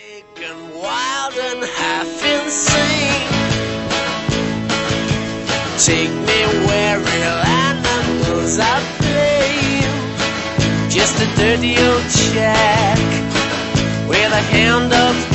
And wild and half insane. Take me where real animals are playing. Just a dirty old shack with a hand up